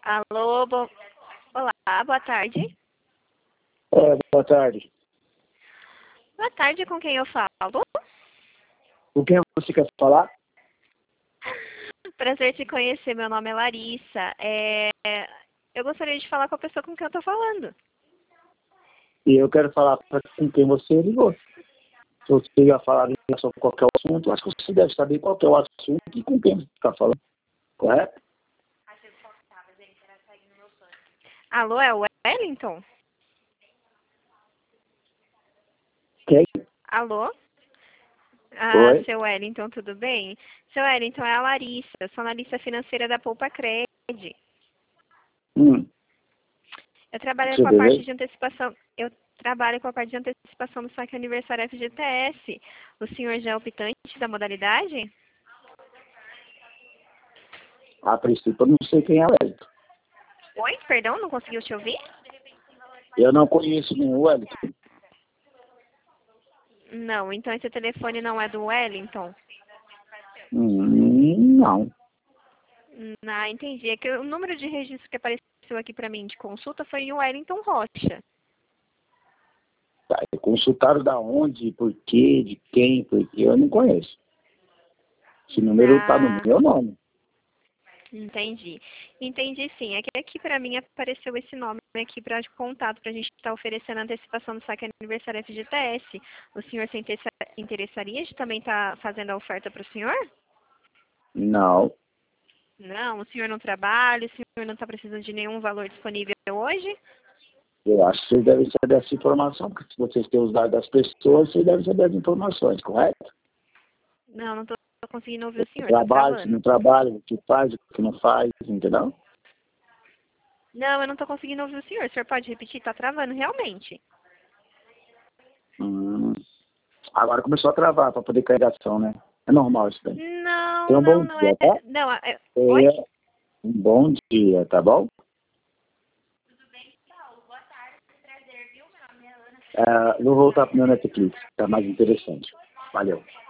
Alô, olá, boa tarde. Boa tarde. Boa tarde, com quem eu falo? Com quem você quer falar? Prazer te conhecer, meu nome é Larissa. Eu gostaria de falar com a pessoa com quem eu tô falando. E eu quero falar com quem você ligou. Se você ia falar sobre qualquer assunto, acho que você deve saber qual que é o assunto e com quem você está falando. Correto? Alô, é o Wellington? Quem? Alô? Oi? Seu Wellington, tudo bem? Seu Wellington, é a Larissa. Eu sou analista financeira da Poupa Cred. Eu trabalho Você com a parte deseja? de antecipação. Eu trabalho com a parte de antecipação do saque aniversário FGTS. O senhor já é optante da modalidade? A princípio, eu não sei quem é o Wellington. Oi, perdão, não conseguiu te ouvir? Eu não conheço nenhum Wellington. Não, então esse telefone não é do Wellington? Não. Entendi. É que o número de registro que apareceu aqui para mim de consulta foi o Wellington Rocha. Tá, consultaram da onde, por quê, de quem, porque eu não conheço. Esse número está no meu nome. Entendi. Entendi sim. É que aqui para mim apareceu esse nome aqui para contato para a gente estar oferecendo a antecipação do saque aniversário FGTS. O senhor se interessaria de também estar fazendo a oferta para o senhor? Não. Não, o senhor não trabalha, o senhor não está precisando de nenhum valor disponível hoje? Eu acho que vocês devem saber essa informação, porque se vocês têm os dados das pessoas, vocês devem saber as informações, correto? Não estou conseguindo ouvir o senhor, está Trabalho, se travando. não trabalha, o que faz, o que não faz, entendeu? Não, eu não estou conseguindo ouvir o senhor. O senhor pode repetir? Está travando, realmente. Agora começou a travar para poder cair a ação, né? É normal isso daí. Tenha um bom Não dia, é. tá? Não, oi? Um bom dia, tá bom? Vou voltar pro meu Netflix, tá mais interessante. Valeu.